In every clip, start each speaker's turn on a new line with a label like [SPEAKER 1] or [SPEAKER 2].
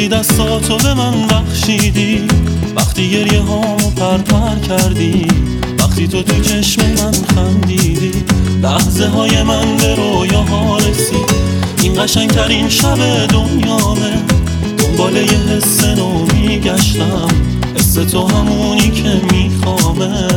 [SPEAKER 1] وقتی دستاتو به من بخشیدی، وقتی گریه هامو پرپر کردی، وقتی تو چشم من خندیدی، لحظه های من به رویاها رسید. این قشنگترین شب دنیامه، دنبال یه حس نو میگشتم، حس تو همونی که میخوامه.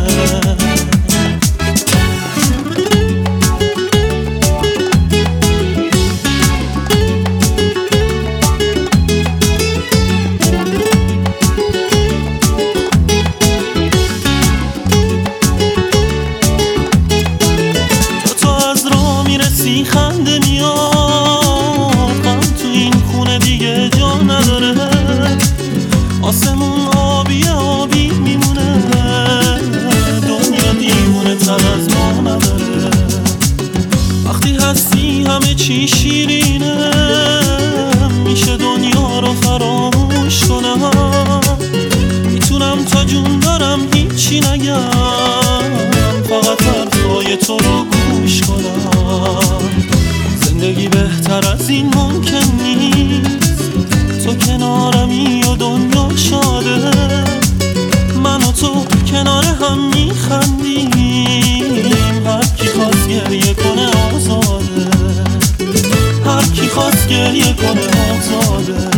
[SPEAKER 1] خنده میاد، غم تو این خونه دیگه جا نداره، آسمون آبی آبی میمونه، دنیا دیوونه تر از ما نداره. وقتی هستی همه چی شیرینه، میشه دنیا رو فراموش کنم، میتونم تا جون دارم هیچی نگم، فقط حرفای تو رو گوش کنم. زندگی بهتر از این ممکن نیست، تو کنارمی و دنیا شاده، من و تو کنار هم میخندیم، هر کی خواست گریه کنه آزاده، هر کی خواست گریه کنه آزاده.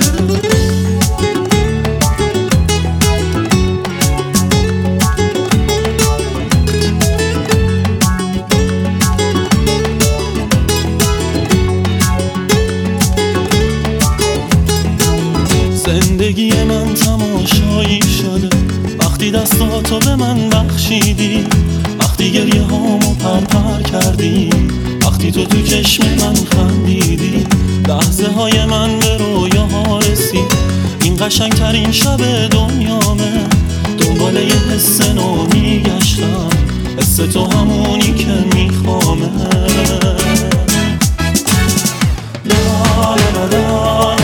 [SPEAKER 1] زندگی من تماشایی شده، وقتی دستاتو به من بخشیدی، وقتی گریه هامو پرپر کردی، وقتی تو چشم من خندیدی، لحظه های من به رویاها رسید. این قشنگترین شب دنیامه، دنبال یه حس نو میگشتم، حس تو همونی که میخوامه. لا لا لا لا